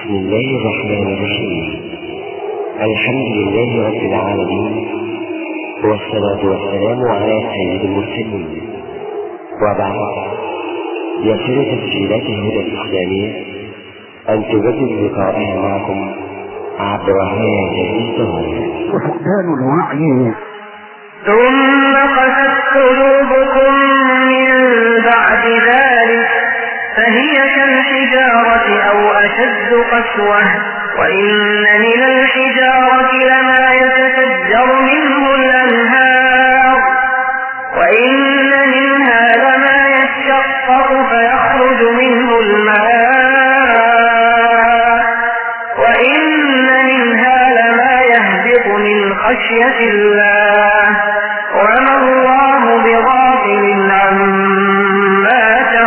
بسم الله الرحمن الرحيم. الحمد لله رب العالمين، والصلاة والسلام على سيد المرسلين، وبعد. يسر تسجيلات الهدى الإسلامية أن تجدد لقاءها معكم عبر هذه الزمان. وفقدان الوعي. ثم قست قلوبكم من بعد ذلك فهي كالحجارة أو أشد قسوة، وإن من الحجارة لما يتفجر منه الأنهار، وإن منها لما يشقق فيخرج منه الماء، وإن منها لما يهبط من خشية الله، وما الله بغافل عما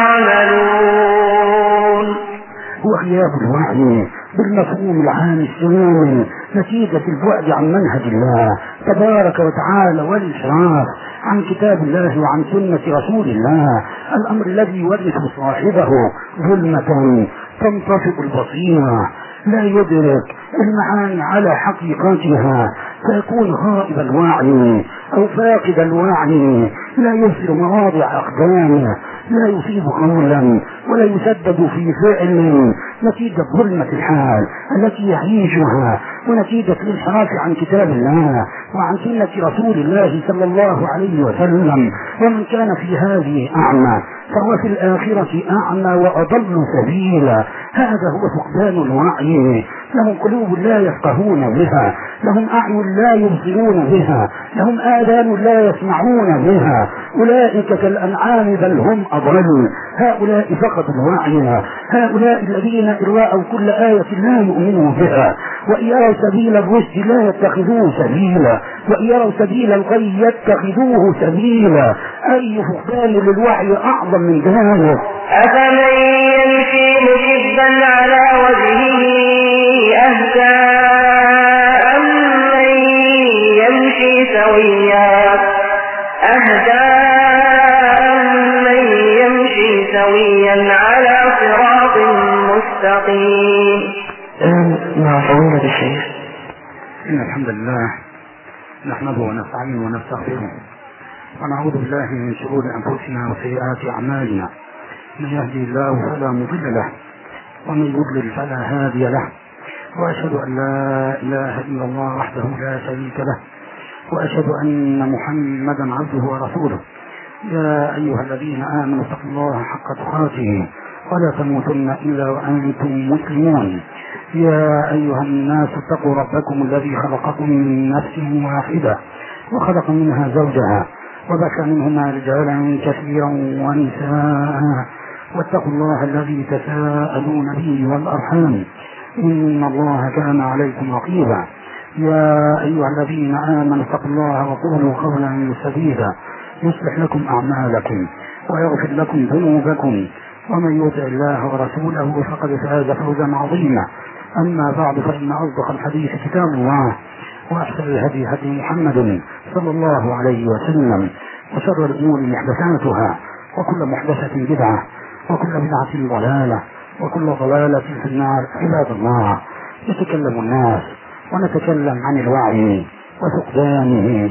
تعملون. وغياب الوعي بالمفهوم العام السليم نتيجة البعد عن منهج الله تبارك وتعالى والإشراف عن كتاب الله وعن سنة رسول الله، الأمر الذي يورث صاحبه ظلمة تنطفئ البصيرة، لا يدرك المعاني على حقيقتها، فيكون غائب الوعي أو فاقد الوعي، لا يبصر مواضع أقدامه، لا يصيب قولا ولا يسدد في فعل نتيجة ظلمة الحال التي يعيشها، ونتيجة الانحراف عن كتاب الله وعن سنة رسول الله صلى الله عليه وسلم. ومن كان في هذه أعمى فهو في الآخرة أعمى وأضل سبيلا. هذا هو فقدان الوعي. لهم قلوب لا يفقهون بها، لهم أعين لا يبصرون بها، لهم آذان لا يسمعون بها، أولئك كالأنعام بل هم أضل. هؤلاء فقدوا الوعي، هؤلاء الذين إن رأوا كل آية لا يؤمنوا بها، وإن يروا سبيل الرشد لا يتخذوه سبيلا، وإن يروا سبيل الغي يتخذوه سبيلا. أي فقدان للوعي أعظم من ذلك؟ أفمن يمشي مكبا على وجهه أهدى أمن يمشي سويا على صراط مستقيم. مع فضيلة الشيخ. إن الحمد لله نحمده ونستعينه ونستغفره ونعوذ بالله من شرور أنفسنا وسيئات أعمالنا، من يهدي الله فلا مضل له ومن يضلل فلا هادي له، وأشهد أن لا إله إلا الله وحده لا شريك له، وأشهد أن محمدا عبده ورسوله. يا أيها الذين آمنوا اتقوا الله حق تقاته ولا تموتن إلا وأنتم مسلمون. يا أيها الناس اتقوا ربكم الذي خلقكم من نفس واحدة وخلق منها زوجها وبث منهما رجالا كثيرا ونساء، واتقوا الله الذي تساءلون به والأرحام إن الله كان عليكم رقيبا. يا أيها الذين آمنوا اتقوا الله وقولوا قولا سديدا يصلح لكم أعمالكم ويغفر لكم ذنوبكم، ومن يطع الله ورسوله فقد فاز فوزا عظيما. أما بعد، فإن أصدق الحديث كتاب الله، وأحسن الهدي هدي محمد صلى الله عليه وسلم، وشر الأمور محدثاتها، وكل محدثة بدعة، وكل بدعة ضلالة، وكل ضلالة في النار. عباد الله، يتكلم الناس ونتكلم عن الوعي وفقدانه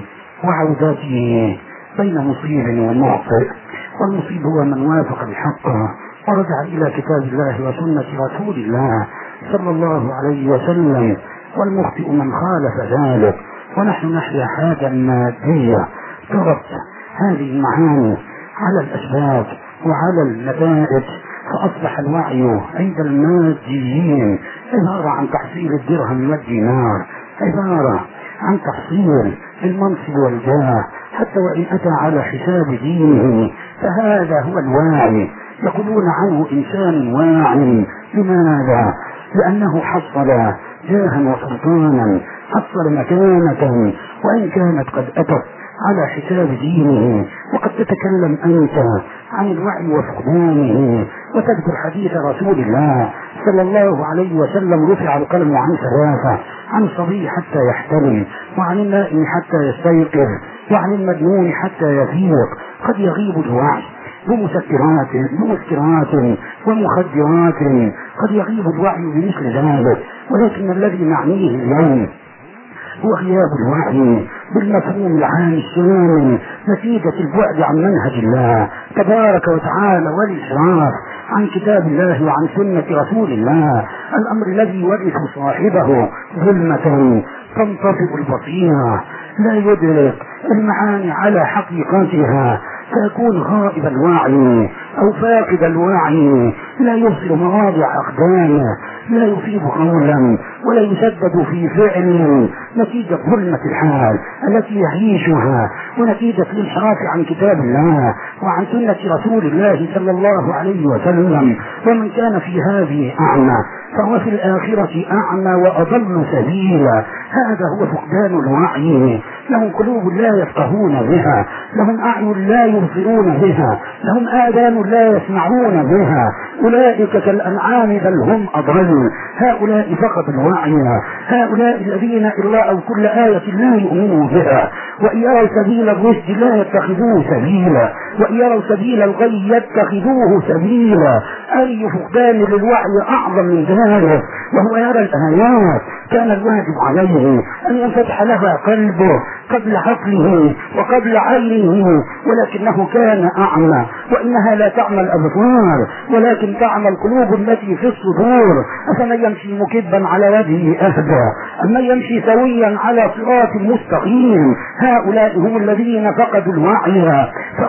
وعودته بين مصيب ومخطئ. والمصيب هو من وافق الحق ورجع إلى كتاب الله وسنة رسول الله صلى الله عليه وسلم، والمخطئ من خالف ذلك. ونحن نحيا حاجة مادية ترك هذه المعاني على الأسباب وعلى النتائج، فأصبح الوعي عند الماديين عبارة عن تحصيل الدرهم والدينار، عبارة عن تحصيل المنصب والجاه، حتى وإن أتى على حساب دينه فهذا هو الواعي. يقولون عنه إنسان واعي. لماذا؟ لأنه حصل جاها وسلطانا، حصل مكانة، وإن كانت قد أتت على حساب دينه. وقد تتكلم أنت عن الوعي وفقدانه وتذكر حديث رسول الله صلى الله عليه وسلم: رفع القلم عن ثلاثة، عن الصبي حتى يحتلم، وعن النائم حتى يستيقظ، وعن المجنون حتى يفيق. قد يغيب الوعي بمسكرات ومخدرات، قد يغيب الوعي بمثل ذلك، ولكن الذي نعنيه اليوم هو غياب الوعي بالمفهوم العام الشامل نتيجة البعد عن منهج الله تبارك وتعالى والإشراف عن كتاب الله وعن سنة رسول الله، الأمر الذي يورث صاحبه ظلمة تنطفئ البصيرة، لا يدرك المعاني على حقيقتها، فيكون غائب الوعي أو فاقد الوعي، لا يبصر مواضع أقدامه، لا يصيب قولا ولا يسدد في فعل نتيجة ظلمة الحال التي يعيشها، ونتيجة الانحراف عن كتاب الله وعن سنة رسول الله صلى الله عليه وسلم. ومن كان في هذه أعمى فهو في الآخرة أعمى وأضل سبيلا. هذا هو فقدان الوعي. لهم قلوب لا يفقهون بها، لهم أعين لا يبصرون بها، لهم آذان لا يسمعون بها، أولئك كالأنعام بل هم أضل. هؤلاء فقط الوعي، هؤلاء الذين إن رأوا كل آية لا يؤمنوا بها، وإن يروا سبيل الرشد لا يتخذوه سبيلا، وإن يروا سبيل الغي يتخذوه سبيلا. أي فقدان للوعي أعظم من ذلك؟ وهو يرى الآيات كان الواجب عليه أن ينفتح لها قلبه قبل عقله وقبل عينه، ولكنه كان أعمى. وإنها لا تعمى الأبصار ولكن تعمى القلوب التي في الصدور. أفمن يمشي مكبا على وجهه أهدى أمن يمشي سويا على صراط مستقيم؟ هؤلاء هم الذين فقدوا الوعي.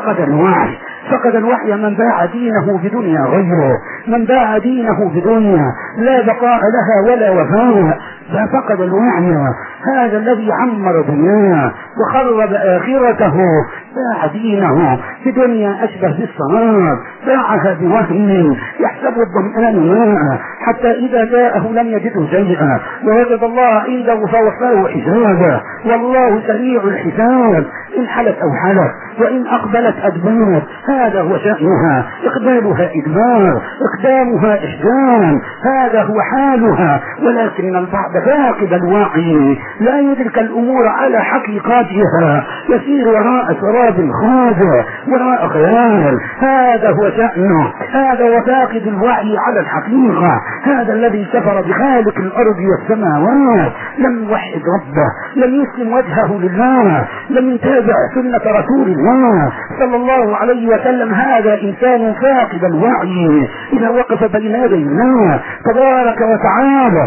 فقد الوحي من باع دينه بدنيا غيره، من باع دينه بدنيا لا بقاء لها ولا وفاء، ففقد الوعي. هذا الذي عمر دنياه وخرب آخرته باع دينه بدنيا أشبه بالسراب، باعها بوهم يحسب الظمآن ماء حتى إذا جاءه لم يجده شيئا ووجد الله عنده فوفاه حسابه، والله سريع الحساب. إن حلت أو حلت وإن أقبلت أدبار. هذا هو شأنها، إقبالها إدبار، إقدامها إحجام، هذا هو حالها. ولكن البعض فاقد الوعي لا يدرك الأمور على حقيقاتها، يسير وراء سراب خاضع، وراء خيال. هذا هو شأنه، هذا هو فاقد الوعي على الحقيقة. هذا الذي كفر بخالق الأرض والسماوات، لم يوحد ربه، لم يسلم وجهه لله، لم يتابع سنة رسول الله صلى الله عليه وسلم. هذا إنسان فاقد الوعي إذا وقف بين يدي الله تبارك وتعالى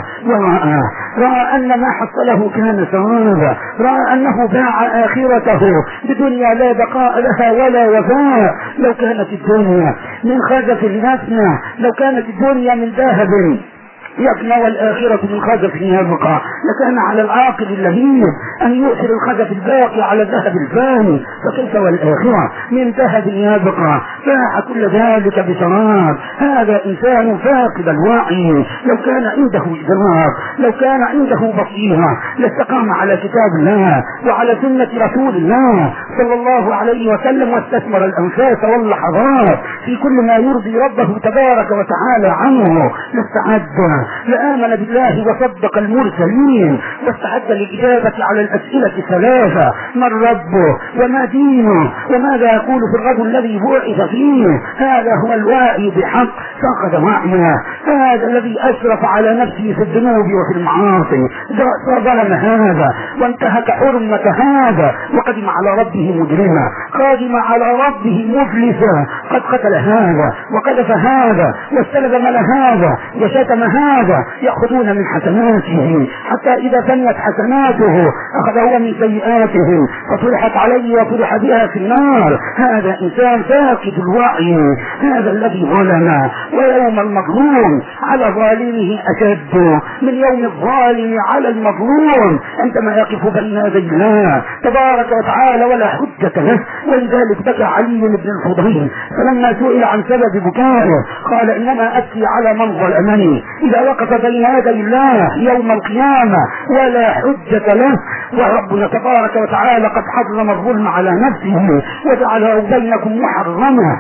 رأى أن ما حصله كان ثوابا، رأى أنه باع آخرته بدنيا لا بقاء لها ولا وفاء. لو كانت الدنيا من خزف نفسنا، لو كانت الدنيا من ذهب يفنى والآخرة من خزف يبقى، لكان على العاقل اللهيب أن يؤثر الخزف الباقي على الذهب الفاني، فكيف والآخرة من ذهب يبقى؟ باع كل ذلك بسراب. هذا إنسان فاقد الوعي. لو كان عنده إدراك، لو كان عنده بصيرة، لاستقام على كتاب الله وعلى سنة رسول الله صلى الله عليه وسلم، واستثمر الأنفاس واللحظات في كل ما يرضي ربه تبارك وتعالى عنه، لاستعد، لآمن بالله وصدق المرسلين، واستعد للإجابة على الأسئلة الثلاثة: من ربه وما دينه وماذا يقول في الغد الذي بعث فيه. هذا هو الواعي بحق، فقد وعيه. هذا الذي أسرف على نفسه في الذنوب وفي المعاصي، ظلم هذا وانتهك حرمة هذا، وقدم على ربه مجرما، قادم على ربه مفلسا، قد قتل هذا وقذف هذا واستلب مال هذا وشتم هذا، يأخذون من حسناته حتى إذا فنيت حسناته أخذه من سيئاتهم فطرحت عليه وطرح بها في النار. هذا إنسان فاقد الوعي، هذا الذي ظلم. ويوم المظلوم على ظالمه أشد من يوم الظالم على المظلوم عندما يقف بين يدي الله تبارك وتعالى ولا حجة له. ولذلك بكى علي بن الفضيل فلما سئل عن سبب بكائه قال: إنما أبكي على من ظلمني إذا وقف بين يدي الله يوم القيامة ولا حجة له. وربنا تبارك وتعالى قد حرم الظلم على نفسه وجعله بينكم محرما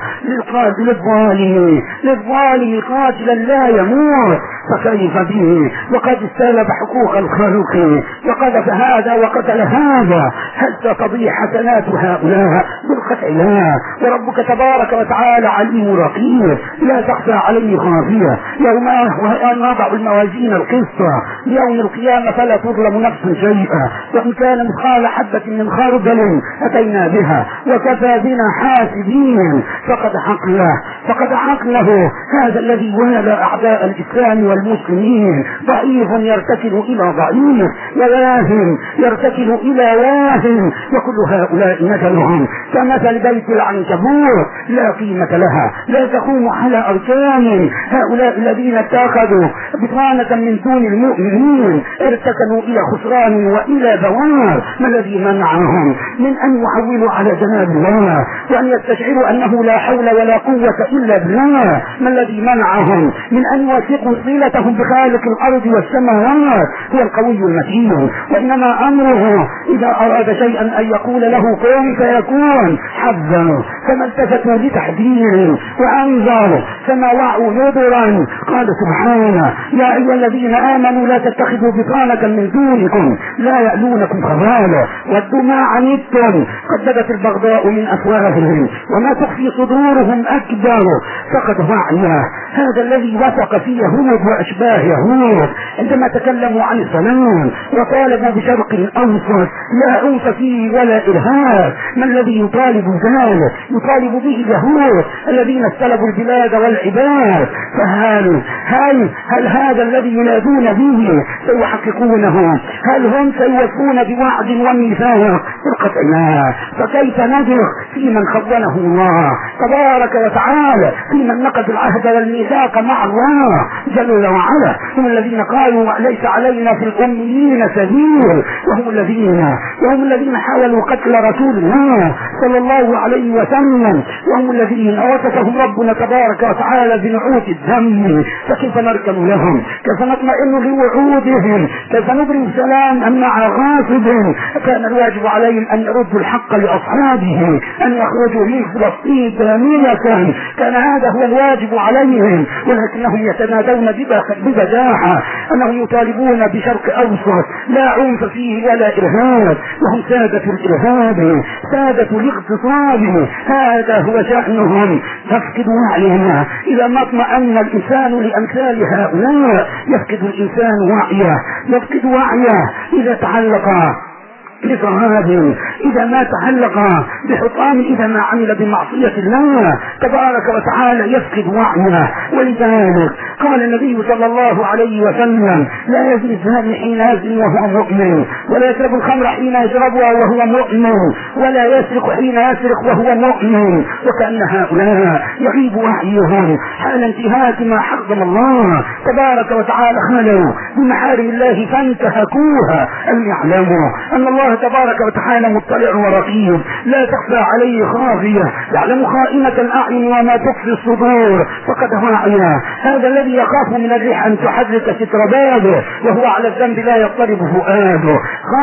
للظالم قاتلا لا يموت، فكيف به وقد استلب حقوق الخلق وقذف هذا وقتل هذا. هل تقضي حسنات هؤلاء القطع لا. وربك تبارك وتعالى عليم رقيب لا تخفى عليه خافية. يوم نضع الموازين القسط يوم القيامة فلا تظلم نفس شيئا، وإن كان مثقال حبة من خردل أتينا بها وكفى بنا حاسبين. فقد حقله هذا الذي والى أعداء الإسلام والمسلمين، ضعيف يرتكل إلى ضعيف، وواهن يرتكل إلى واهن، وكل هؤلاء مثلهم كمثل بيت العنكبوت لا قيمة لها لا تقوم على أركان. هؤلاء الذين اتخذوا بطانة من دون المؤمنين ارتكنوا إلى خسران وإلى بوار. ما الذي منعهم من أن يحولوا على جناب الله وأن يستشعروا أنه لا حول ولا قوة إلا بالله؟ ما الذي منعهم من أن يوثقوا صلتهم بخالق الأرض والسماوات؟ هو القوي المتين، وإنما أمره إذا أراد شيئا أن يقول له كن فيكون. حذروا فما التفتوا لتحذير، وأنذروا فما وعوا نذرا. قال سبحانه يا أيها الذين آمنوا لا تتخذوا بطانة من دونكم لا يألونكم خبالا ودوا ما عنتم قد بدت البغضاء من أفواههم وما تخفي صدورهم أكبر. فقد وعي هذا الذي وثق في يهود وأشباه يهود عندما تكلموا عن السلام وطالبوا بشرق الأوسط لا عنف فيه ولا إرهاب. ما الذي يطالب ذلك؟ يطالب به اليهود الذين استلبوا البلاد والعباد. هل هذا الذي ينادون به سيحققونه؟ هل هم سيوفون بوعد وميثاق؟ بالقطع لا. فكيف نثق في من خونه الله تبارك وتعالى، في من نقض العهد والميثاق مع الله جل وعلا؟ هم الذين قالوا ليس علينا في الأميين سبيل، وهم الذين حاولوا قتل رسول الله صلى الله عليه وسلم، وهم الذين وصفهم ربنا تبارك وتعالى بنعوت الدم. فكيف نركن لهم؟ كيف نطمئن لوعودهم؟ كيف نبرم السلام مع غاصب؟ كان الواجب عليهم أن يردوا الحق لأصحابه، أن يخرجوا من فلسطين ثانية. كان هذا هو الواجب عليهم، ولكنهم يتنادون ببجاحة أنهم يطالبون بشرق أوسط لا عنف فيه ولا إرهاب، وهم سادة الإرهاب سادة الاغتصاب. هذا هو شأنهم. تفقد وعينا إذا ما اطمأن الإنسان لأمثال هؤلاء، يفقد الإنسان وعيه إذا تعلق بصهاب، إذا ما تعلق بحطام، إذا ما عمل بمعصية الله تبارك وتعالى يفقد وعيه. ولذلك قال النبي صلى الله عليه وسلم لا يزني الزاني حين يزني وهو مؤمن، ولا يشرب الخمر حين يشربها وهو مؤمن، ولا يسرق حين يسرق وهو مؤمن. وكأن هؤلاء يغيب وعيهم حال انتهاك ما حرم الله تبارك وتعالى، خلوا بمحارم الله فانتهكوها. أن يعلموا أن الله تبارك وتعالى مطلع ورقيب لا تخفى عليه خافية، يعلم خائنة الأعين وما تخفي الصدور. فقد وعي هذا الذي يخاف من الريح أن تحرك ستر بابه وهو على الذنب لا يضطرب فؤاده.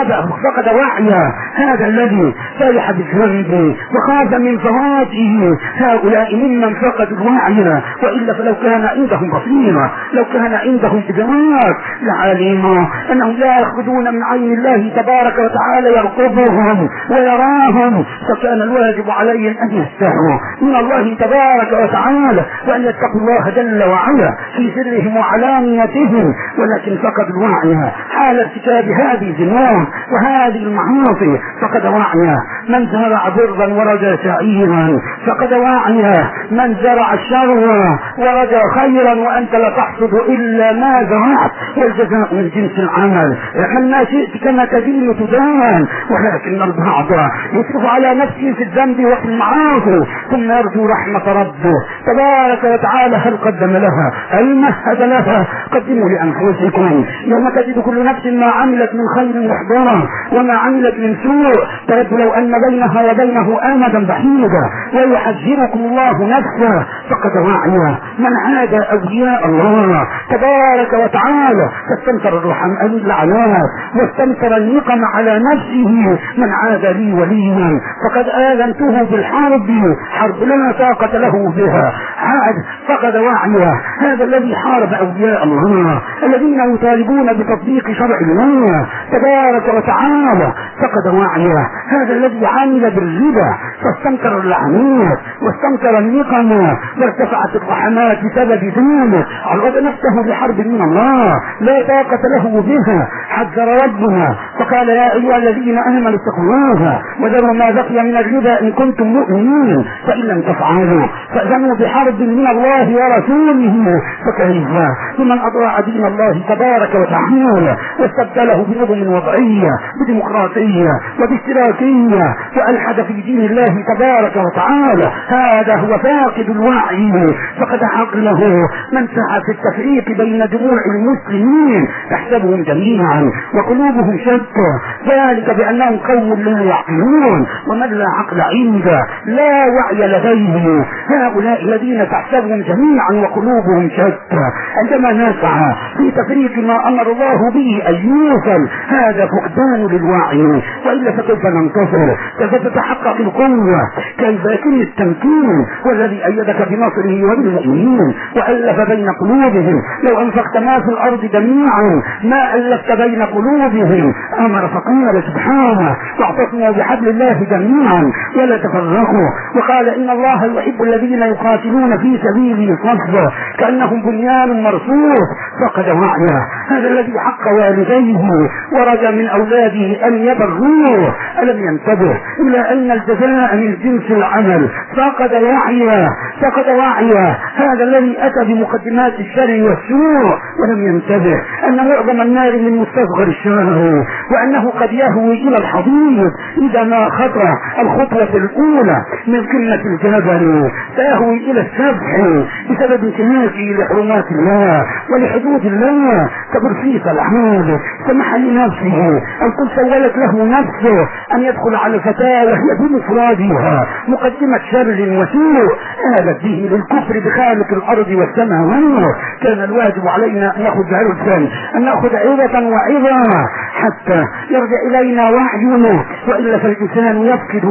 فقد وعي هذا الذي فرح بالذنب وخاف من فواته. هؤلاء ممن فقدوا الوعي، وإلا فلو كان عندهم بصيرة، لو كان عندهم إدراك لعلموا أنهم لا يخرجون من عين الله تبارك وتعالى يرقبهم ويراهم. فكان الواجب عليهم أن يستحوا من الله تبارك وتعالى وأن يتقوا الله جل وعلا في سرهم وعلانيتهم. ولكن فقد الوعي حال ارتكاب هذه الذنوب وهذه المعاصي. فقد وعي من زرع برا ورجى شعيرا، فقد وعي من زرع الشر ورجى خيرا، وأنت لا تحصد إلا ما زرعت، والجزاء من جنس العمل. من ما شئت كما تدين تدان. ولكن البعض يصرف على نفسه في الذنب وفي المعاصي ثم يرجو رحمة ربه تبارك وتعالى. هل قدم لها؟ هل مهد لها؟ قدموا لأنفسكم يوم تجد كل نفس ما عملت من خير محضرا وما عملت من سوء تود لو أن بينها وبينه آمدا بعيدا ويحذركم الله نفسه. فقد وعي من عاد أولياء الله تبارك وتعالى فاستنكر اللعنات واستنكر النقم على نفسه. من عاد لي وليا فقد آذنته بالحرب، حرب لا طاقة له بها. عاد فقد وعي هذا الذي حارب أولياء الله الذين يطالبون بتطبيق شرع الله تبارك وتعالى. فقد وعي هذا الذي عمل بالربا واستنكر اللعنات واستنكر النقم وارتفعت الرحمات بسبب ذنوبه، عرض نفسه لحرب من الله لا طاقة له بها. حذر ربنا فقال يا أيها الذين آمنوا اتقوا الله وذروا ما بقي من الربا إن كنتم مؤمنين، فإن لم تفعلوا فأذنوا بحرب من الله ورسوله. فكيف بمن أطاع دين الله تبارك وتعالى واستبدله بنظم وضعية بديمقراطية وباشتراكية وألحد في دين الله تبارك وتعالى؟ هذا هو فاقد الوعي. فقد عقله من سعى في التفريق بين جموع المسلمين تحسبهم جميعا وقلوبهم شتى، ذلك بأنهم قوم لا يعقلون ومن لا عقل عنده لا وعي لديه. هؤلاء الذين تحسبهم جميعا وقلوبهم شتى عندما نسعى في تفريق ما أمر الله به أن يوصل هذا فقدان للوعي، وإلا فكيف ننتصر؟ كيف تتحقق القوة؟ كيف يكون التمكين؟ والذي أيدك بنصره وبالمؤمنين وألف بين قلوبهم. لو أنفقت ما في الأرض جميعا ما ألفت بين قلوبهم. أمر فقال سبحانه واعتصموا بحبل الله جميعا ولا تفرقوا، وقال إن الله يحب الذين يقاتلون في سبيله صفا كأنهم بنيان مرصوص. فقد وعيه هذا الذي حق والديه ورجى من أولاده أن يبروه، ألم ينتبه إلى أن الجزاء من جنس العمل؟ فقد وعيه هذا الذي أتى بمقدمات الشر والسوء ولم ينتبه أن معظم النار من مستصغر الشر، وأنه قد يهوي إلى الحضيض إذا ما خطأ الخطوة الأولى من قمة الجبل سيهوي إلى السبح بسبب انتهاكه لحرمات الله ولحدود الله. كبرسيس الأعمال سمح لنفسه أن قد سولت له نفسه أن يدخل على الفتاة وهي بمفردها مقدمة شر وسوء آلت به للكفر بخالق الأرض والسماوات. كان الواجب علينا أن نأخذ عظة وعظة حتى يرجع إلينا وعينا، وإلا فالإنسان يفقد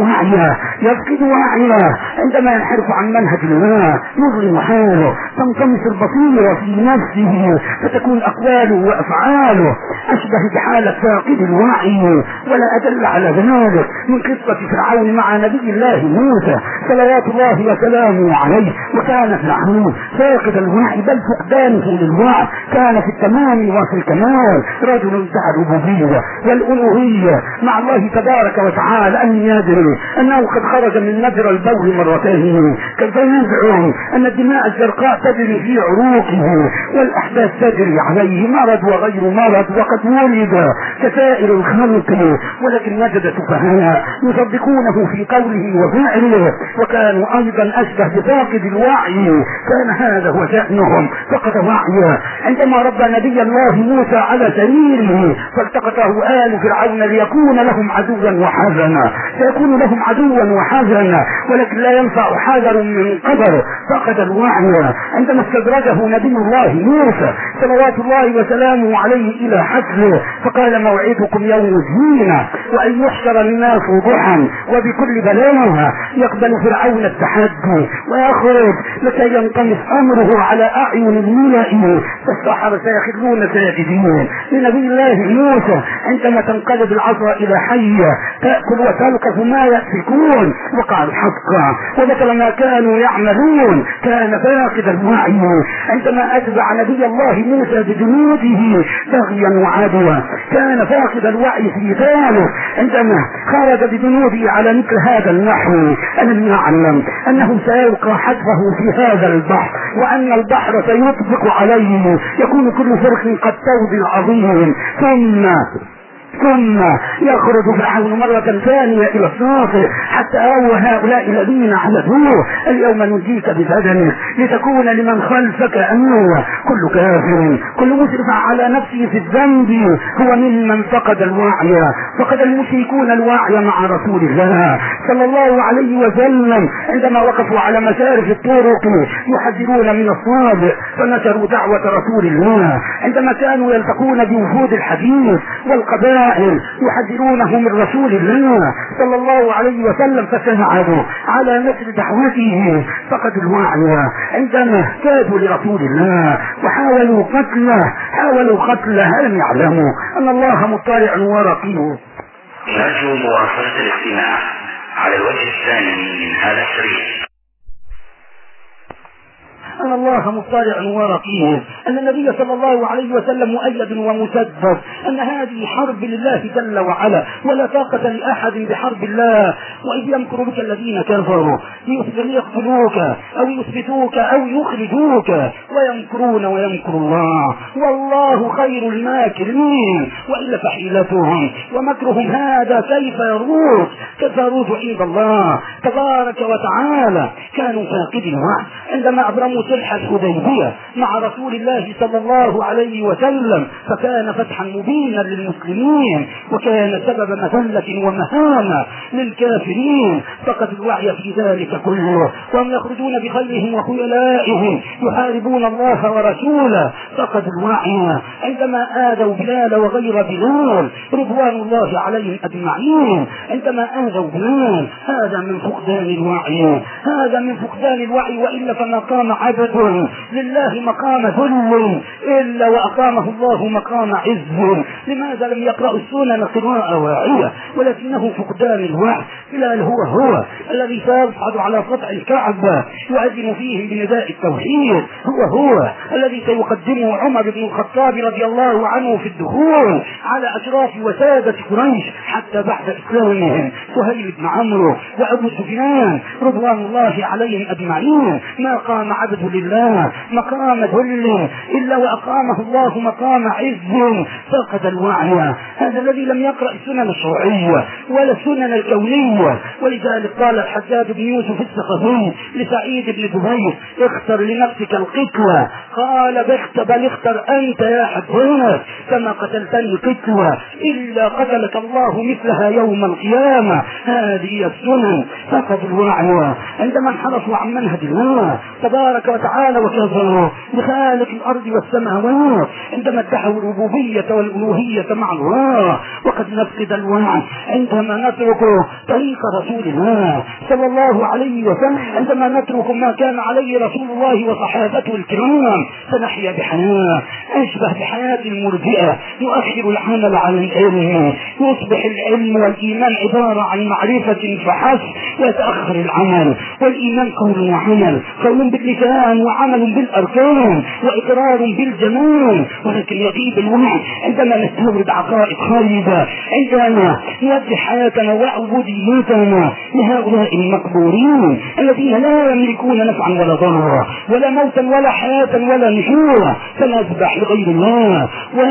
وعيه عندما ينحرف عن منهج الله يظلم حاله، تنطمس البصيرة في نفسه فتكون أقواله وأفعاله أشبه بحالة فاقد الوعي. ولا أدل على ذلك من قصة فرعون مع نبي الله موسى صلوات الله وسلامه عليه. وكان فرعون فاقد الوعي بل فقدانه للوعي كان في التمام وفي الكمال. رجل ادعى الربوبية والألوهية مع الله تبارك وتعالى أن يدري أنه قد خرج من مجرى البول مرتين. كيف يزعم أن الدماء الزرقاء تجري في عروقه والأحداث تجري عليه مرض وغير مرض وقد ولد كسائر الخلق، ولكن وجد سفهاء يصدقونه في قوله وفعله وكانوا أيضا أشبه بفاقد الوعي. كان هذا هو شأنهم فقد وعيه. عندما ربى نبي الله موسى على سريره فالتقطه آل فرعون ليكون لهم عدوا وحزنا، سيكون لهم عدوا وحزنا، ولكن لا ينفع حذر من قدر. فقد الوعي عندما استدرجه نبي الله موسى صلوات الله وسلامه عليه إلى حسره فقال موعدكم يوم الزينة وأن يحشر الناس ضحى وبكل بلاغة. يقبل فرعون التحدي ويخرج لكي ينطمس أمره على أعين الملأ، فالسحرة سيخرون ساجدين لنبي الله موسى. عندما تنقلب العصا إلى حية تأكل وتلقف ما يأفكون وقع الحق وذكر ما كانوا يعملون. كان فاقد الوعي عندما أتبع نبي الله موسى بجنوده بغيا وعدوا. كان فاقد الوعي في ذلك عندما خرج بجنوده على مثل هذا النحو. ألم يعلم أنه سيلقى حتفه في هذا البحر وأن البحر سيطبق عليه يكون كل فرق قد تودي العظيم ثم يخرج فرعون مرة ثانية إلى الشاطئ حتى أوى هؤلاء الذين عبدوه اليوم نجيك ببدنه لتكون لمن خلفك أنوة. كل كافر كل مسرف على نفسه في الذنب هو ممن فقد الوعي. فقد المشركون الوعي مع رسول الله صلى الله عليه وسلم عندما وقفوا على مشارف الطرق يحذرون من الصادق فنشروا دعوة رسول الله. عندما كانوا يلتقون بوفود الحديث والقبائل يحذرونه من رسول الله صلى الله عليه وسلم فساعدوا على نشر دعوته. فقد الوعي عندما كادوا لرسول الله وحاولوا قتله ألم يعلموا أن الله مطلع ورقيب. نرجو مواصلة الاستماع على الوجه الثاني من هذا الشريط أن الله مطلع ورقيب، أن النبي صلى الله عليه وسلم مؤيد ومسدد، أن هذه حرب لله جل وعلا ولا طاقة لأحد بحرب الله. وإذ يمكر بك الذين كفروا ليقتلوك أو يثبتوك أو يخرجوك ويمكرون ويمكر الله والله خير الماكرين. وإلا فحيلتهم ومكرهم هذا كيف يروج عند الله تبارك وتعالى. كانوا فاقد الوعد عندما أبرموا صلح الحديبية مع رسول الله صلى الله عليه وسلم، فكان فتحا مبينا للمسلمين وكان سبب مذلة ومهانة للكافرين. فقد الوعي في ذلك كله وهم يخرجون بخيلهم وخيلائهم يحاربون الله ورسوله. فقد الوعي عندما آذوا بلال وغير بلال رضوان الله عليهم أجمعين. عندما آذوا بلال هذا من فقدان الوعي، هذا من فقدان الوعي. وإلا فما قام عبد لله مقام ذل إلا وأقامه الله مقام عز. لماذا لم يقرأ السنن قراءة واعية ولكنه فقدان الوعي؟ بلال هو الذي سيصعد على سطح الكعبة يؤذن فيه بنداء التوحيد، هو الذي سيقدمه عمر بن الخطاب رضي الله عنه في الدخول على أشراف وسادة قريش حتى بعد إسلامهم سهيل بن عمرو وأبو سفيان رضوان الله عليهم أجمعين. ما قام عبد لله مقام ذل إلا وأقامه الله مقام عز. فقد الوعي هذا الذي لم يقرأ السنن الشرعية ولا السنن الكونية. ولذلك قال الحجاج بن يوسف الثقفي لسعيد بن جبير اختر لنفسك القتلى، قال بل اختر أنت يا حجاج كما قتلتني قتلى إلا قتلك الله مثلها يوم القيامة. هذه السنن. فقد الوعي عندما انحرفوا عن منهج الله تبارك وتعالى وكفروا بخالق الأرض والسماوات، عندما ادعوا الربوبية والألوهية مع الله. وقد نفقد الوعي عندما نترك طريق رسول الله صلى الله عليه وسلم، عندما نترك ما كان عليه رسول الله وصحابته الكرام، فنحيا بحياة أشبه بحياة المرجئة يؤخر العمل عن العلم، يصبح العلم والإيمان عبارة عن معرفة فحسب ويتأخر العمل. والإيمان قول وعمل، قول باللسان وعمل بالأركان وإقرار بالجنان. ولكن يغيب الوعي عندما نستورد عقائد خالدة، عندما نوجه حياتنا وعبوديتنا لهؤلاء المقبورين الذين لا يملكون نفعا ولا ضرا ولا موتا ولا حياة ولا نشورا. فنذبح لغير الله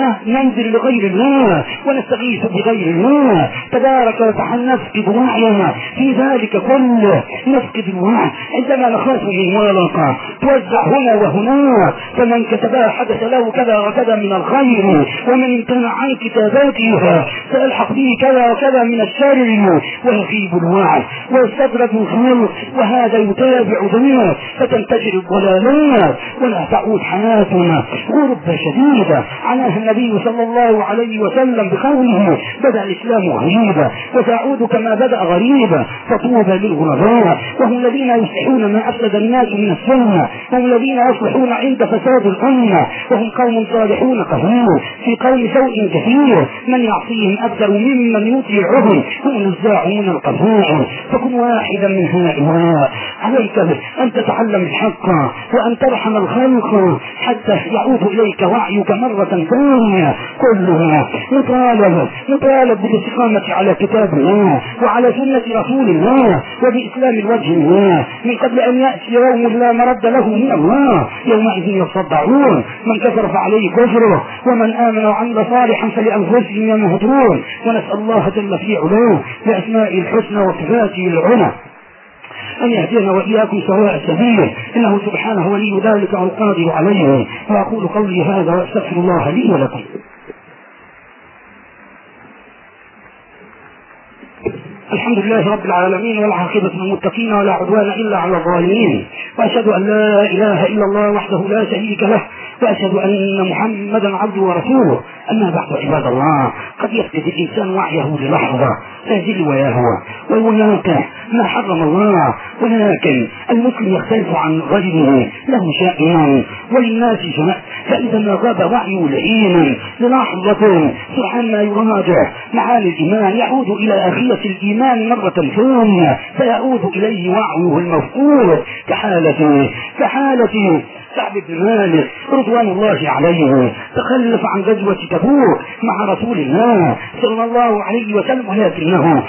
وننزل لغير الله ونستغيث بغير الله تبارك وتعالى. نفقد وعينا في ذلك كله، نفقد الوعي عندما نخاف من ورقة توزع هنا وهناك، فمن كتبها حدث له كذا وكذا من الخير ومن امتنع عن كتاباتها سألحق به كذا وكذا من الشر. ويغيب الوعي ويستدرج الخلق وهذا يتابع ذلك فتنتشر الضلالات ولا تعود حياتنا غربة شديدة. عناها النبي صلى الله عليه وسلم بقوله بدأ الإسلام غريبا وسيعود كما بدأ غريبا فطوبى للغرباء. وهم الذين يصلحون ما أفسد الناس من السنة، هم الذين يصلحون عند فساد الأمة. وهم قوم صالحون قهور في قوم سوء كثير من يعصيهم أكثر ممن يطيعهم، هم نزاعون القبور. فكن واحدا من هؤلاء. عليك أن تتعلم الحق وأن ترحم الخلق حتى يعود إليك وعيك مرة ثانية. كلها نطالب بالاستقامة على كتاب الله وعلى سنة رسول الله وبإسلام الوجه الله من قبل أن يأتي يوم لا مرد له من الله. يومئذ يصدعون، من كفر فعليه كفره ومن آمن وعمل صالحا فلأنفسهم يمهدون. ونسأل الله جل في علاه بأسمائه الحسنى وصفاته العلى أن يهدينا وإياكم سواء السبيل، إنه سبحانه ولي ذلك والقادر عليه. وأقول قولي هذا وأستغفر الله لي ولكم. الحمد لله رب العالمين والعاقبة للمتقين ولا عدوان إلا على الظالمين. وأشهد أن لا إله إلا الله وحده لا شريك له وأشهد أن محمدا عبده ورسوله. أما بعد عباد الله، قد يفقد الإنسان وعيه للحظة فيجل ويهوى وهناك ما حرم الله، ولكن المسلم يختلف عن غيره، له شأن وللناس شأن، فإذا ما غاب وعيه لحين للحظة سبحان ما يراجع معاني الإيمان يعود إلى أخية الإيمان مرة ثانية، فيعود إليه وعيه المفقود كحالة كعب بن مالك رضوان الله عليه، تخلف عن غزوة تبوك مع رسول الله صلى الله عليه وسلم، ولكنه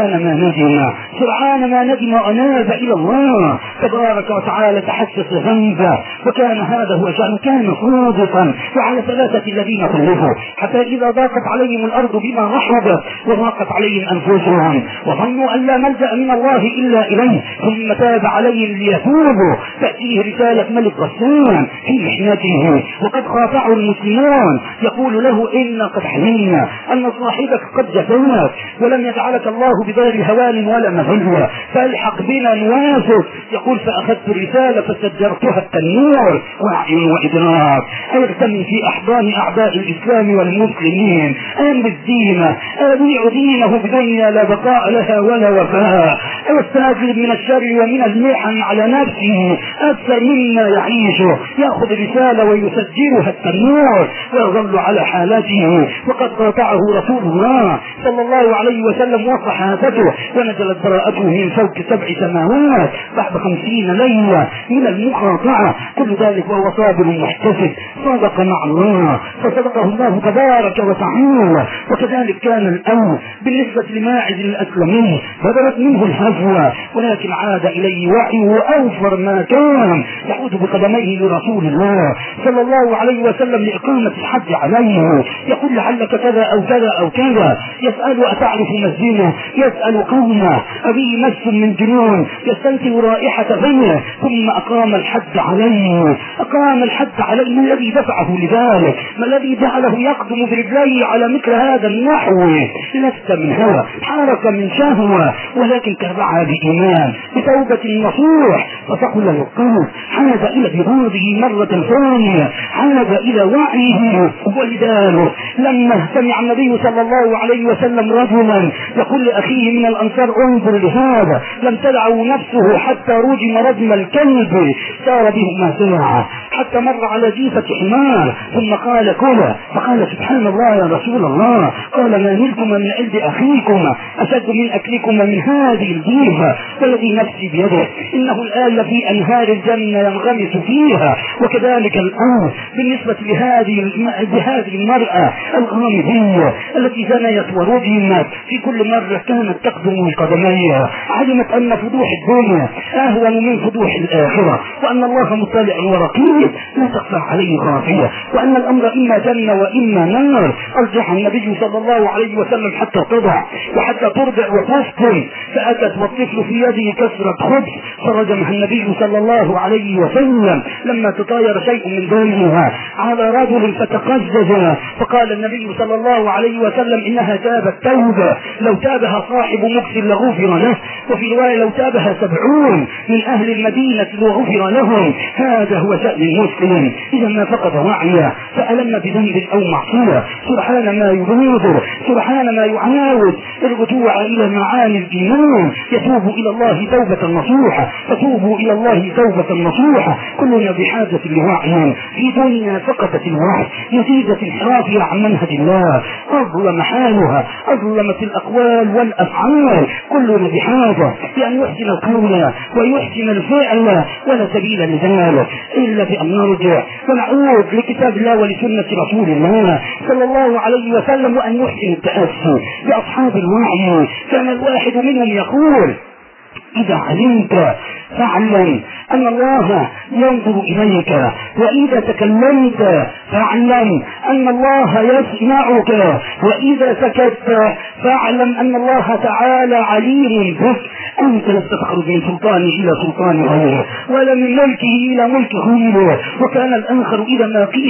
سبحان ما ندم وأناب إلى الله تبارك وتعالى، تحسس ذنبه، وكان هذا هو شأنه، كان صادقا. وعلى ثلاثة الذين خلفوا حتى إذا ضاقت عليهم الأرض بما رحبت وضاقت عليهم أنفسهم وظنوا أن لا ملجأ من الله إلا إليه ثم تاب عليهم ليتوبوا، تأتيه رسالة ملك غسان في محنته وقد خاطعوا المسلمون، يقول له إن قد حلمنا أن صاحبك قد جفاك ولم يجعلك الله بدار هوان ولا مذلة، فالحق بنا نوافق. يقول فأخذت الرسالة فسجرتها التنور وعي وإدراك، أيغتمي في أحضان أعداء الإسلام والمسلمين، أنبذ دينه، أبيع دينه بدنيا لا بقاء لها ولا وفاء، أستاذن من الشر ومن المحن على نفسه أكثر مما يعيشه، يأخذ رسالة ويسجلها التنور ويظل على حالته. وقد قاطعه رسول الله صلى الله عليه وسلم وصحابته، ونزلت براءته من فوق 7 سماوات بعد 50 ليلة من المقاطعة، كل ذلك وهو صابر محتسب صادق مع الله فصدقه الله تبارك وتعالى. وكذلك كان الأمر بالنسبة لماعز الأسلمي، بدرت منه الهجوة ولكن عاد إليه وعيه وأوفر ما كان، يعود بقدميه لرسول الله صلى الله عليه وسلم لإقامة الحج عليه، يقول لعلك كذا أو كذا أو كذا، يسأل أتعرف مسجنه، يسأل قومه أبي مس من جنون، يستنتج رائحة فيه، ثم أقام الحج عليه. ما الذي دفعه لذلك؟ ما الذي جعله يقدم برجليه على مثل هذا النحو؟ لست من هوى، حرك من شهوة، ولكن تبعها بإيمان بتوبة نصوح، فثقل القلب، حاد إلى بغاضه مرة ثانية، حاد إلى وعيه. ولذلك لما سمع النبي صلى الله عليه وسلم رجلا يقول لأخيه من الأنصار انظر لهذا، لم تدعوا نفسه حتى رجم رجم الكلب، سار به ما سمع حتى مر على جيفة حمار ثم قال كلا، فقال سبحان الله يا رسول الله، قال ما نلكم من عند أخيكم أشد من أكلكم من هذه الجيفة، والذي نفسي بيده إنه الآن في أنهار الجنة ينغمس فيها. وكذلك الأمر بالنسبة لهذه المرأة الغامضية التي زنيت ورجمت، في كل مرة كانت تقدم من قدميها، علمت أن فضوح الدنيا أهون من فضوح الآخرة، وأن الله مطلع ورقيب لا تخفى عليه خافية، وأن الأمر إما جنة وإما نار. أرجح النبي صلى الله عليه وسلم حتى تضع وحتى ترضع وتسكن، فأتت والطفل في يده كسرة خبز، فرجمها النبي صلى الله عليه وسلم لما تطاير شيء من دمها على رجل فتقزز، فقال النبي صلى الله عليه وسلم إنها تابت توبة لو تابها صاحب مكس لغفر له، وفي رواية لو تابها 70 من أهل المدينة لغفر لهم. هذا هو شأن المسلم إذا ما فقد وعيه فألم بذنب أو معصية، سبحان ما يبادر، سبحان ما يعاود الرجوع إلى معاني الإيمان، يتوب إلى الله توبة نصوحة، فتوبوا إلى الله توبة نصوحة. كلنا بحاجة لوعي في دنيا فقدت الوعي نتيجة انحرافها عن منهج الله، أظلم حالها، أظلمت الأقوال والأفعال. كلنا بحاجة لأن يحسن القول ويحسن الفعل، ولا سبيل لذلك إلا بأن نرجع ونعود لكتاب الله ولسنة رسول الله صلى الله عليه وسلم، وأن يحسن التأسي بأصحاب الوعي. كان الواحد منهم يقول إذا علمت فاعلم أن الله ينظر إليك، وإذا تكلمت فاعلم أن الله يسمعك، وإذا سكت فاعلم أن الله تعالى عليم بك. أنت لست تخرج من سلطان إلى سلطان غيره، ولا من ملكه إلى ملك غيره. وكان الآخر إذا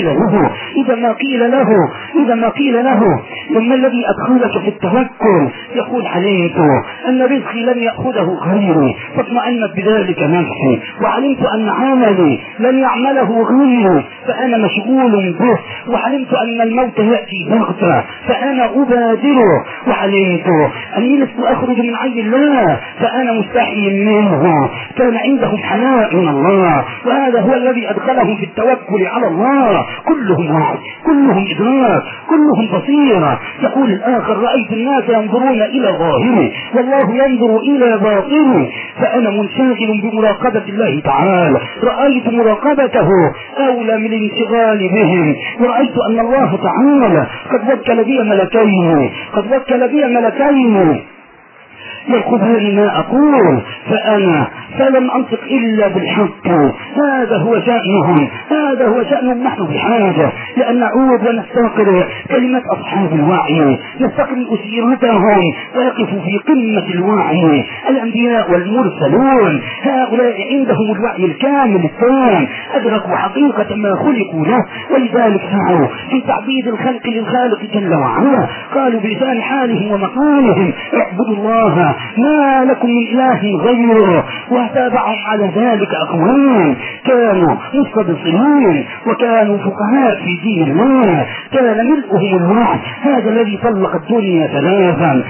ما قيل له لما الذي أدخلك في التوكل يقول عليك أن رزقي لن يأخذه غيري، فاطمأنت بذلك نفسي وعلمت أن عملي لن يعمله غيري فأنا مشغول به، وعلمت أن الموت يأتي بغتة فأنا أبادره، وعلمت أني لست أخرج من عين الله فأنا مستحي منه. كان عندهم حناء من الله، وهذا هو الذي أدخلهم في التوكل على الله. كلهم واحد، كلهم إدراك، كلهم بصيرة. يقول الآخر رأيت الناس ينظرون إلى ظاهره والله ينظر إلى باطنه، فأنا منشغل بمراقبة الله تعالى. رأيت مراقبته أولى من الانشغال بهم، ورأيت أن الله تعالى قد وكل بي ملكين يأخذون ما أقول، فأنا فلم أنطق إلا بالحق. هذا هو شأنهم. نحن بحاجة لأن نعود ونستقر كلمة أصحاب الوعي، نستقر أسيرتهم ويقفوا في قمة الوعي. الأنبياء والمرسلون هؤلاء عندهم الوعي الكامل التام، أدركوا حقيقة ما خلقوا له، ولذلك سعوا في تعبيد الخلق للخالق جل وعلا. قالوا بلسان حالهم ومقالهم اعبدوا الله ما لكم من إله غيره. وتابعهم على ذلك أقوام كانوا مستبصرين وكانوا فقهاء في دين الله، كان ملؤهم الوعي. هذا الذي طلق الدنيا ثلاثا،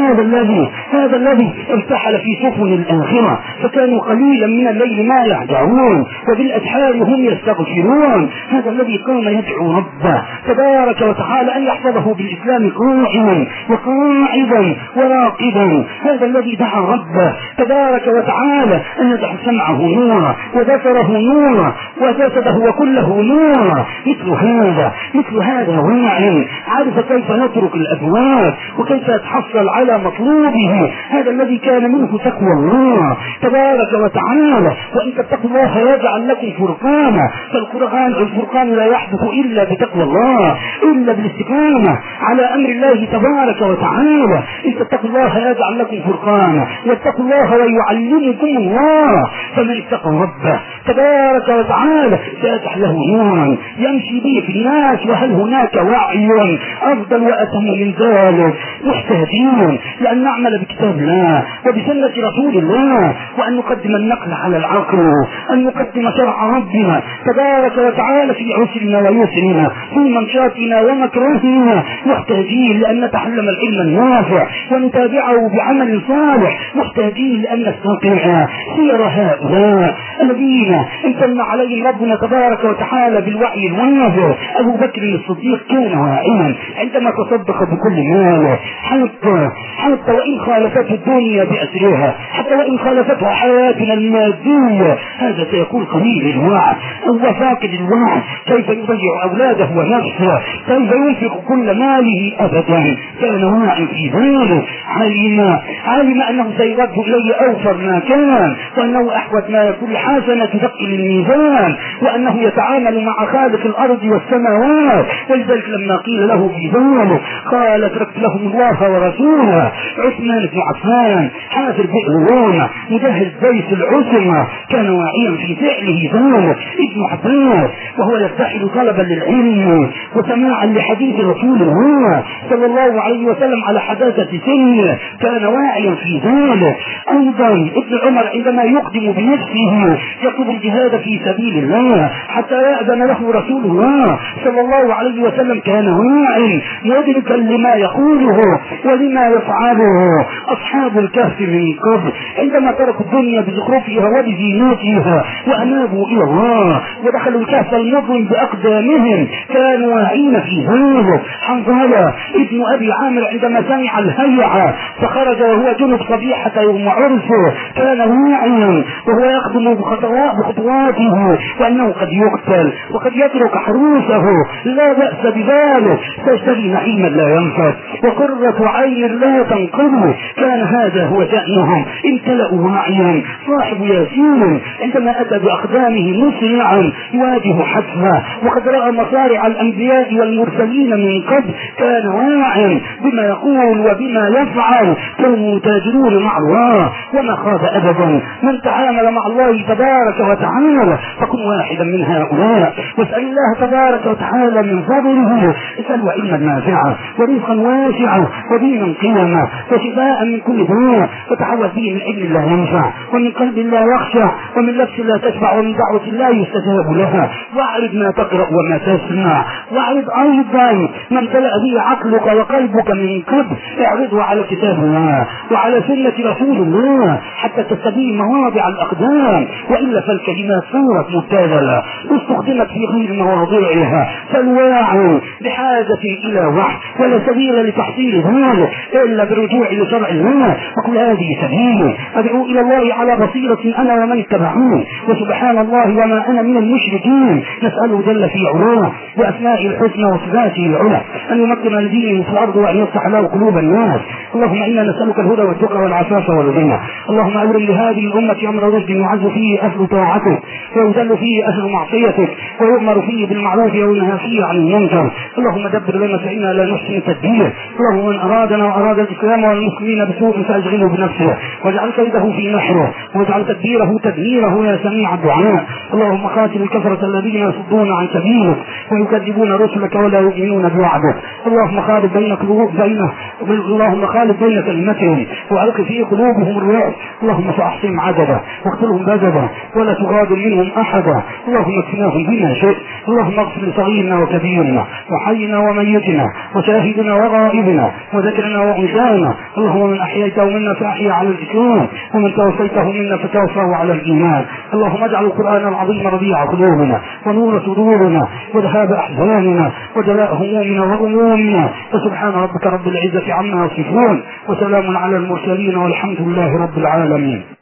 هذا الذي ارتحل في سفن الآخرة، فكانوا قليلا من الليل ما يهجعون وبالأسحار هم يستغفرون. هذا الذي كان يدعو ربه تبارك وتعالى أن يحفظه بالإسلام قائما وقاعدا وراقبا. هذا الذي دعا ربه تبارك وتعالى أن يجعل سمعه نورا وبصره نورا وجسده وكله نورا. مثل هذا واعي عارف كيف نترك الأبواب وكيف يتحصل على مطلوبه. هذا الذي كان منه تقوى الله تبارك وتعالى. وإن تتقوا الله يجعل لكم فرقانا، فالفرقان لا يحدث إلا بتقوى الله، إلا بالاستقامة على أمر الله تبارك وتعالى. إن تتقوا الله يجعل لكم فرقانا واتقوا الله ويعلمكم الله. فمن اتقى ربه تبارك وتعالى سيفتح له نورا يمشي به في الناس. وهل هناك وعي أفضل وأتم من ذلك؟ محتاجين لأن نعمل بكتاب الله وبسنة رسول الله، وأن نقدم النقل على العقل، أن نقدم شرع ربنا تبارك وتعالى في عسرنا ويسرنا، في منشاتنا ومكرهنا. محتاجين لأن نتعلم العلم النافع ونتابعه بعمل صالح. محتاجين لأن نستطيع سير هؤلاء الذين امتن عليهم ربنا تبارك وتعالى بالوعي الوافر. أبو بكر الصديق كان واعيا عندما تصدق بكل ماله، حتى وإن خالفته الدنيا بأسرها، حتى وإن خالفته حياتنا المادية. هذا سيكون قليل الوعي أو فاقد الوعي. كيف يضيع أولاده ونفسه، كيف ينفق كل ماله أبدا. كان واعي في ذلك، علم أنه سيرد إليه أوفر ما كان، وأنه أحوج ما يكون حسنة تثقل الميزان، وأنه يتعامل مع خالق الأرض والسماوات. ولذلك لما قيل له في ذلك قال تركت لهم الله ورسوله. عثمان بن عفان حافر بئر روما مجهز بيت العثمة كان واعيا في فعله ذلك. ابن عباس وهو يفتحل طلبا للعلم وسماعا لحديث رسول الله صلى الله عليه وسلم على حداثة سنه كان واعيا في ذلك. أيضا ابن عمر عندما يقدم بنفسه يطلب الجهاد في سبيل الله حتى يأذن له رسول الله صلى الله عليه وسلم كان واعي مدركا لما يقوله ولما يفعله. أصحاب الكهف من قبل عندما تركوا الدنيا بزخرفها وبزيناتها وأنابوا إلى الله ودخلوا الكهف المظلم بأقدامهم كانوا واعين في ذلك. حنظلة ابن أبي عامر عندما سمع الهيعة فخرج وهو جنب صبيحة يوم عرسه كان واعيا وهو يقدم بخطواته وأنه قد يقتل وقد يترك حروسه. لا بأس بذلك، سيشتري نعيما لا ينفد وقرة عين لا تنقض. كان هذا هو شأنهم، امتلأوا وعيا. صاحب ياسين عندما أتى بأقدامه مسرعا يواجه حتفه وقد رأى مصارع الأنبياء والمرسلين من قبل كان واعيا بما يقول وبما يفعل. كانوا يتاجرون مع الله وما خاب أبدا من تعامل مع الله تبارك وتعالى. فكن واحدا من هؤلاء واسأل الله تبارك وتعالى من فضله. اسأل علما نافعا ورزقا واسعا ودينا قيما وشفاء من كل داء، وتحول به من علم لا ينفع ومن قلب لا يخشع ومن نفس لا تشبع ومن دعوة لا يستجاب لها. واعرض ما تقرأ وما تسمع، واعرض أيضا ما امتلأ به عقلك وقلبك من كبر، اعرضه على كتاب الله وعلى سنة رسول الله حتى تستبين مواضع الأقدام، وإلا فالكلمات صارت مبتذلة استخدمت في غير مواضعها. فالواعي بحاجة إلى وحي ولا سبيل لتحصيل ذلك إلا بالرجوع لشرع الله. وقل هذه سبيلي أدعو إلى الله على بصيرة أنا ومن اتبعوني وسبحان الله وما أنا من المشركين. نسأله جل في علاه بأسماء الحسنى وصفاته العلى أن يمكن لدينه في الأرض وأن يفتح له قلوب الناس. اللهم إنا نسألك الهدى والتقى والعفاف والغنى. اللهم أورم لهذه الأمة أمر رشد يعز فيه أهل طاعتك ويذل فيه أهل معصيتك ويؤمر فيه بالمعروف وينهى فيه عن المنكر. اللهم دبر لنا فإنا لا نحسن تدبير. اللهم من أرادنا وأراد الإسلام والمسلمين بسوء فأشغله بنفسه واجعل كيده في نحره واجعل تدبيره تدميره يا سميع الدعاء. اللهم قاتل الكفرة الذين يصدون عن سبيلك ويكذبون رسلك ولا يؤمنون بوعدك. اللهم خالف بين كلمتهم وألق في قلوبهم الرعب. اللهم فأحصهم عددا واقتلهم بددا ولا تغادر منهم أحدا. اللهم اكفناهم بما شئت. اللهم اغفر لصغيرنا وكبيرنا وحينا وميتنا وشاهدنا وغائبنا وذكرنا وأنثانا. اللهم من أحييته منا فأحيا على الإسلام ومن توفيته منا فتوفاه على الإيمان. اللهم اجعل القرآن العظيم ربيع قلوبنا ونور صدورنا وذهاب أحزاننا وجلاء همومنا وغمومنا. وسبحان ربك رب العزة عما يصفون وسلام على المرسلين والحمد لله رب العالمين.